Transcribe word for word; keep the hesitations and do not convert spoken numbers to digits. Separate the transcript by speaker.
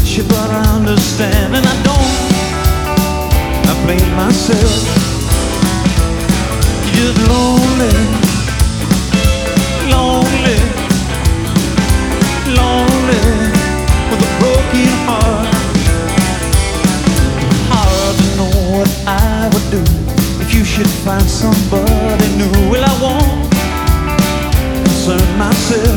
Speaker 1: you, but I understand. And I don't, I blame myself. You're just lonely, lonely, lonely, with a broken heart. Hard to know what I would do if you should find somebody new. Well, I won't concern myself.